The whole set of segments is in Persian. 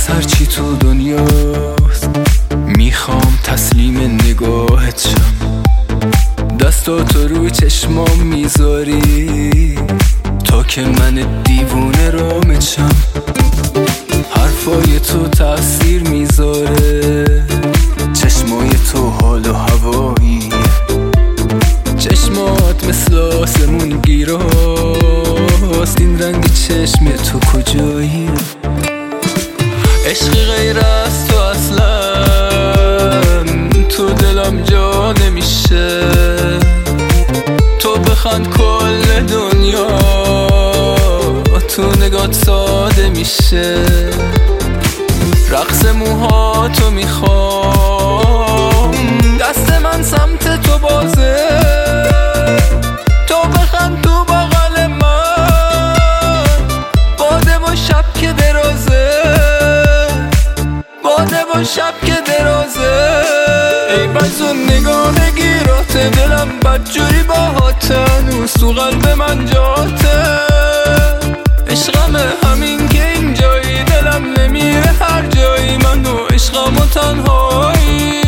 از هرچی تو دنیاست میخوام تسلیم نگاهت شم، دستاتو رو چشمام میذاری تا که من دیوونه رامت شم. حرفای تو تأثیر میذاره، چشمای تو حال و هوایی، چشمات مثل آسمون گیراست، این رنگ چشم تو کجایی؟ عشق غیر از تو اصلا تو دلم جا نمیشه، تو بخند کل دنیا تو نگات ساده میشه. رقص موهاتو میخوام، دست من سمت تو بازه، تو بخند تو بغل من، باده و شب که درازه، باده و شب که درازه. ای بس اون نگاه گیرات دلم بدجوری باهات، هنوز تو قلب من جاته. عشقمه همین که اینجایی، دلم نمیره هر جایی، من و عشقم و تنهایی.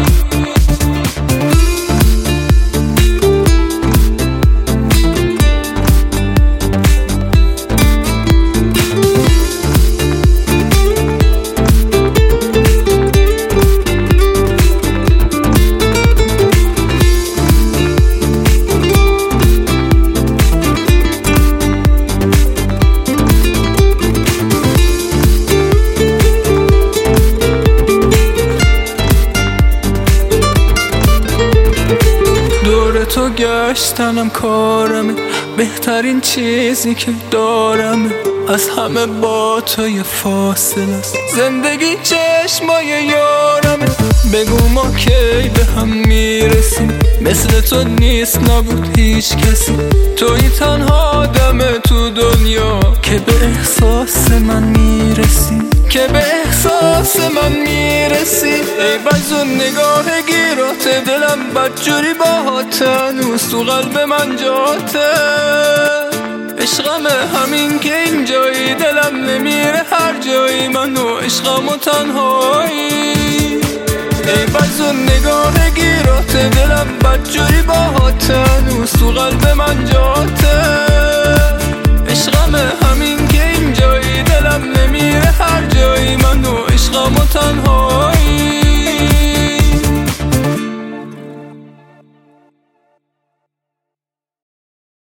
تو گشتنم کارمه، بهترین چیزی که دارمه، از همه با تو یه فاصله است، زندگی چشمای یارمه. بگو ما کی به هم میرسیم، مثل تو نیست نبود هیچ کسی، توی تنها دمه تو دنیا که به احساس من میرسی، که به احساس من میرسی. ای بز اون نگاه گیرات دلم بدجوری باهات، هنوز تو قلب من جاته. عشقمه همین که اینجایی، دلم نمیره هر جایی، من و عشقم و تنهایی. ای بز اون نگاه گیرات دلم بدجوری باهات، هنوز تو قلب من جاته. عشقمه